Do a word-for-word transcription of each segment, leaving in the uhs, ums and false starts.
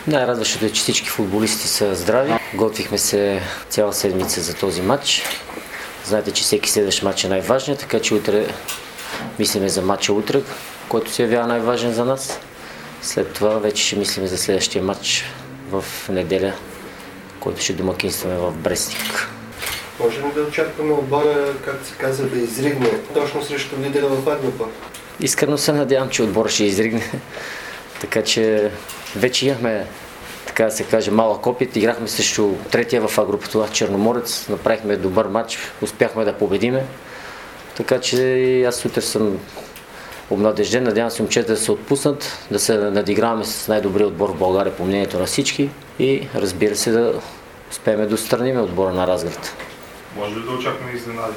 Най-радващото е, че всички футболисти са здрави. Готвихме се цяла седмица за този матч. Знаете, че всеки следващ матч е най-важният, така че утре мислиме за матча утре, който се явява най-важен за нас. След това вече ще мислим за следващия матч в неделя, който ще домакинстваме в Брестник. Можем ли да очакваме отбора, както се казва, да изригне точно срещу лидера в А-група? Искрено се надявам, че отбора ще изригне. Така че вече имахме, така да се каже, малък опит. Играхме срещу третия в А-групата Черноморец. Направихме добър матч, успяхме да победиме. Така че аз утре съм обнадежден. Надявам се момчета да се отпуснат, да се надиграваме с най-добрия отбор в България по мнението на всички и разбира се да успеем да отстраним отбора на Разград. Може ли да очакваме изненади?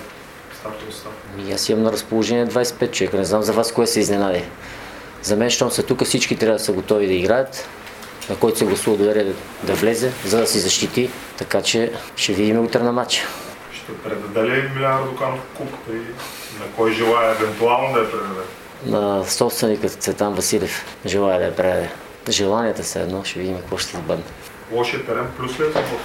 И аз имам на разположение двайсет и пет човека. Не знам за вас кое се изненади. За мен, щом са тук, всички трябва да са готови да играят, на който се гласува доверие да, да влезе, за да си защити. Така че ще видим утре на матча. Ще предаде ли Милян Радоканов купата и на кой желая евентуално да я предаде? На собственикът Цветан Василев желая да я предаде. Желанията са едно, ще видим какво ще се бъдне. Лошият терен плюс ли е за това?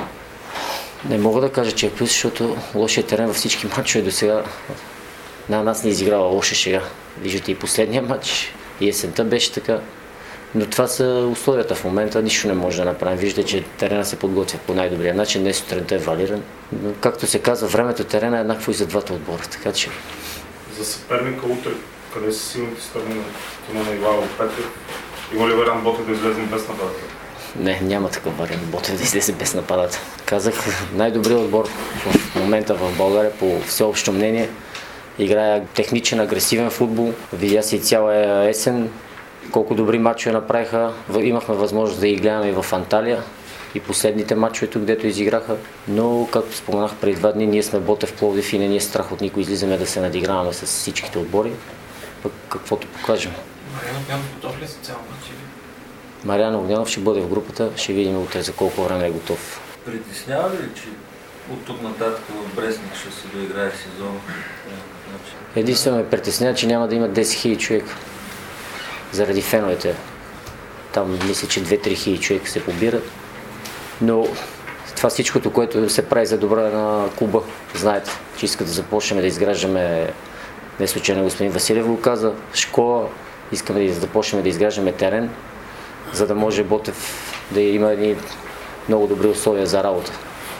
Не мога да кажа, че е плюс, защото лошият терен във всички матчове до сега на нас не изиграва лоша шега. Виждате и последния матч, и есента беше така. Но това са условията в момента, нищо не може да направим. Виждате, че терена се подготвя по най-добрия начин, днес сутринта е валиран. Но, както се казва, времето терена е еднакво и за двата отбора. Така че... За съперника утре, къде са силните страни на тима на Ивайло Петров? Има ли вариант Ботев да излезе без нападател? Не, няма такъв вариант Ботев да излезе без нападател. Казах, най-добрият отбор в момента в България по всеобщо мнение. Играе техничен, агресивен футбол. Видя се и цяла есен колко добри матчове направиха. Имахме възможност да ги гледаме и в Анталия и последните матчове тук, дето изиграха. Но, както споменах преди два дни, ние сме Ботев Пловдив и не ни е страх от никой. Излизаме да се надиграваме с всичките отбори. Пък каквото покажем. Мариан Огнянов готов ли е за цял матч? Мариан Огнянов ще бъде в групата. Ще видим утре за колко време е готов. Притеснява ли, че от тук нататък в Брестник ще се доиграе сезон? Единствено ме притеснява, че няма да има десет хиляди човека. Заради феновете. Там мисля, че две-три хиляди човека се побират. Но това всичкото, което се прави за добра на клуба, знаете, че искат да започнем да изграждаме, не случайно господин Василев го каза, школа, искаме да започнем да изграждаме терен, за да може Ботев да има едни много добри условия за работа.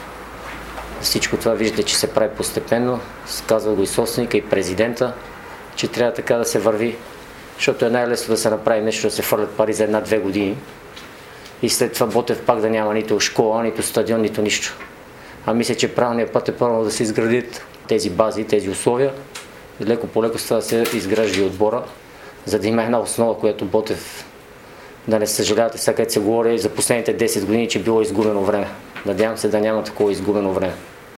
Всичко това виждате, че се прави постепенно, казва го и собственика, и президента, че трябва така да се върви, защото е най-лесно да се направи нещо, да се фърлят пари за една-две години и след това Ботев пак да няма нито школа, нито стадион, нито нищо. А мисля, че правилният път е първо да се изградят тези бази, тези условия, и леко по леко да се изгражда и отбора, за да има една основа, която Ботев да не съжалявате, сега където се говори за последните десет години, че било изгубено време. Надявам се да няма такова изгубено време.